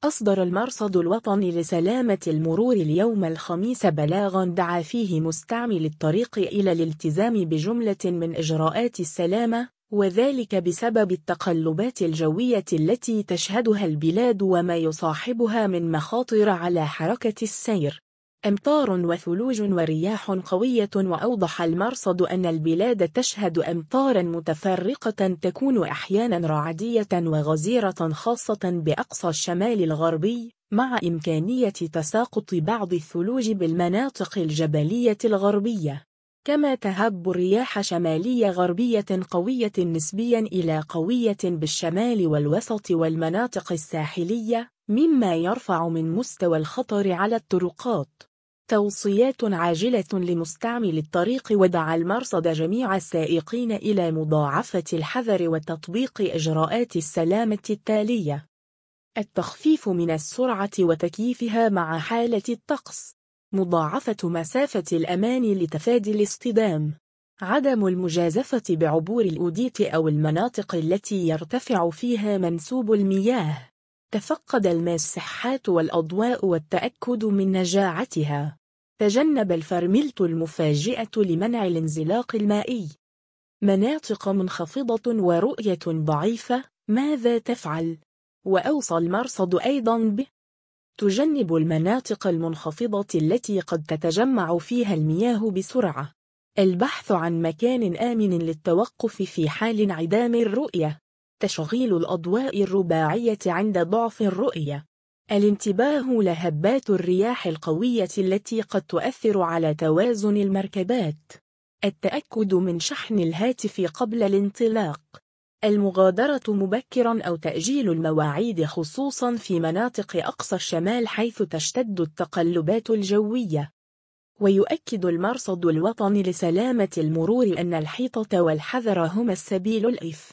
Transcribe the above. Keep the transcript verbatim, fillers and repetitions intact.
أصدر المرصد الوطني لسلامة المرور اليوم الخميس بلاغاً دعا فيه مستعملي الطريق إلى الالتزام بجملة من إجراءات السلامة، وذلك بسبب التقلبات الجوية التي تشهدها البلاد وما يصاحبها من مخاطر على حركة السير. أمطار وثلوج ورياح قوية. وأوضح المرصد أن البلاد تشهد أمطاراً متفرقة تكون أحياناً رعدية وغزيرة خاصة بأقصى الشمال الغربي، مع إمكانية تساقط بعض الثلوج بالمناطق الجبلية الغربية. كما تهب رياح شمالية غربية قوية نسبياً إلى قوية بالشمال والوسط والمناطق الساحلية، مما يرفع من مستوى الخطر على الطرقات. توصيات عاجلة لمستعمل الطريق. ودعا المرصد جميع السائقين إلى مضاعفة الحذر وتطبيق إجراءات السلامة التالية: التخفيف من السرعة وتكييفها مع حالة الطقس، مضاعفة مسافة الأمان لتفادي الاصطدام، عدم المجازفة بعبور الأودية أو المناطق التي يرتفع فيها منسوب المياه، تفقد المساحات والأضواء والتأكد من نجاعتها، تجنب الفرملة المفاجئة لمنع الانزلاق المائي. مناطق منخفضة ورؤية ضعيفة، ماذا تفعل؟ وأوصى المرصد أيضاً ب تجنب المناطق المنخفضة التي قد تتجمع فيها المياه بسرعة، البحث عن مكان آمن للتوقف في حال انعدام الرؤية، تشغيل الأضواء الرباعية عند ضعف الرؤية، الانتباه لهبات الرياح القوية التي قد تؤثر على توازن المركبات، التأكد من شحن الهاتف قبل الانطلاق، المغادرة مبكراً أو تأجيل المواعيد خصوصاً في مناطق أقصى الشمال حيث تشتد التقلبات الجوية. ويؤكد المرصد الوطني لسلامة المرور أن الحيطة والحذر هما السبيل الأيسر